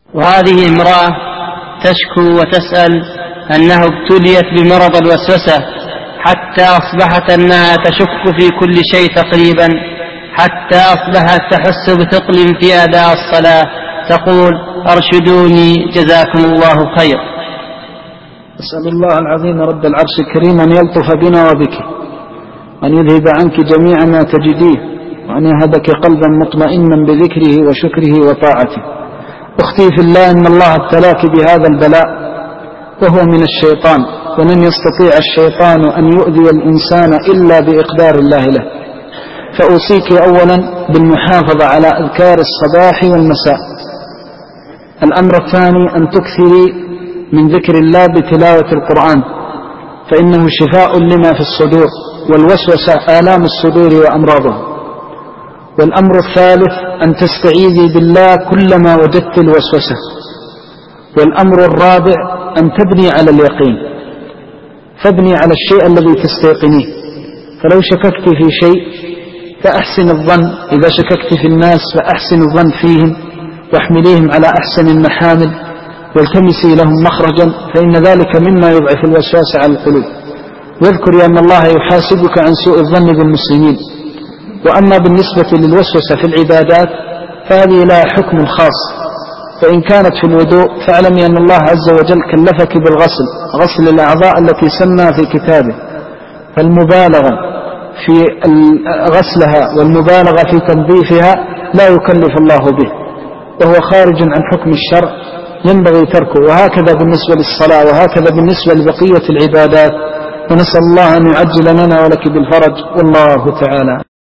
وهذه امرأة تشكو وتسأل أنها ابتليت بمرض الوسوسة حتى أصبحت أنها تشك في كل شيء تقريبا، حتى أصبحت تحس بثقل في أداء الصلاة، تقول: أرشدوني جزاكم الله خير. أسأل الله العظيم رب العرش الكريم أن يلطف بنا وبك، وأن يذهب عنك جميع ما تجديه، وأن يهبك قلبا مطمئنا بذكره وشكره وطاعته. أختي في الله، إن الله ابتلاك بهذا البلاء وهو من الشيطان، ولن يستطيع الشيطان أن يؤذي الإنسان إلا بإقدار الله له. فأوصيك أولا بالمحافظة على أذكار الصباح والمساء. الأمر الثاني أن تكثري من ذكر الله بتلاوة القرآن، فإنه شفاء لما في الصدور، والوسوسة آلام الصدور وأمراضها. والأمر الثالث أن تستعيذي بالله كلما وجدت الوسوسة. والأمر الرابع أن تبني على اليقين، فابني على الشيء الذي تستيقنيه. فلو شككت في شيء فأحسن الظن، إذا شككت في الناس فأحسن الظن فيهم، واحمليهم على أحسن المحامل، والتمسي لهم مخرجا، فإن ذلك مما يضعف الوسواس على القلوب. واذكري أن الله يحاسبك عن سوء الظن بالمسلمين. وأما بالنسبة للوسوسة في العبادات فهذه لها حكم خاص، فإن كانت في الوضوء فاعلمي أن الله عز وجل كلفك بالغسل، غسل الأعضاء التي سمى في كتابه، فالمبالغة في غسلها والمبالغة في تنظيفها لا يكلف الله به، وهو خارج عن حكم الشرع ينبغي تركه. وهكذا بالنسبة للصلاة، وهكذا بالنسبة لبقية العبادات. ونسأل الله أن يعجل لنا ولك بالفرج، والله تعالى